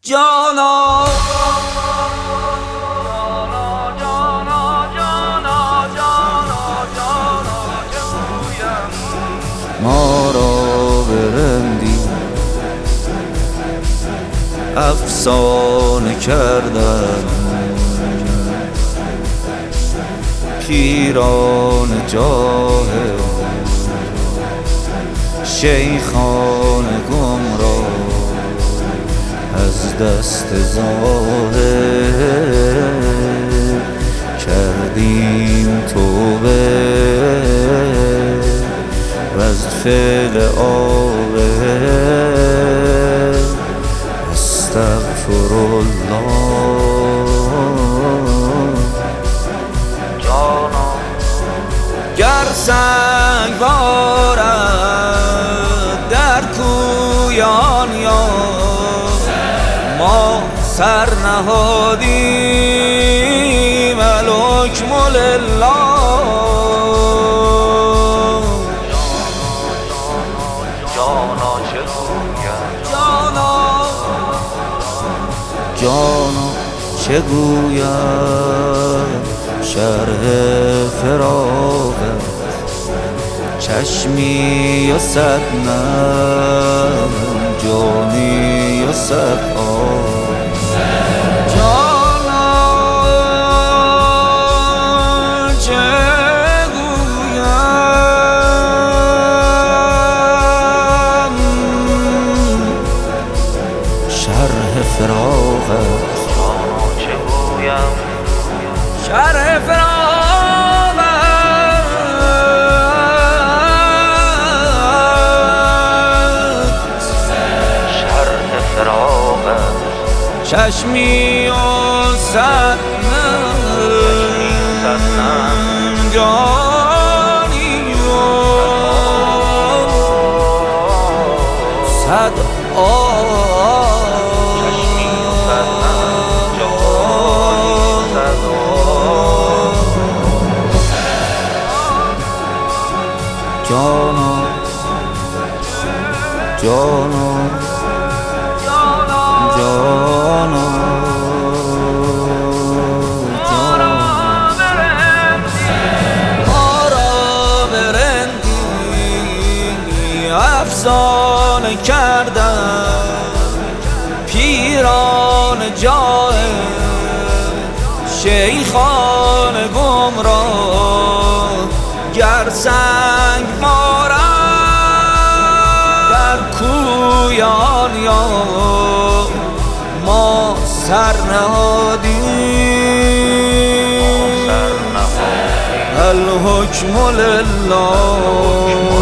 جانا ما را برندی افسانه کردن، پیران جاه شیخان گمراه از دست ظاهر کردیم توبه و از فعل آبه استغفر الله. جانا گر سنگ بارد در کویان یا ما سر نهادیم الحکم لله. جانا چه گویم شرح فراقت، چشمی و صد نم جانی و صد آب. جانا چه گویم شرح فراقت، چه گویم شرح فراقت، چشمی و صد نم جانی و صد آب. جانا جانا جانا ما را برندی افسانه کردن، پیران جاه شیخان گمراه گر سنگ بارد در کویان یا ما سر نهادیم الحکم لله.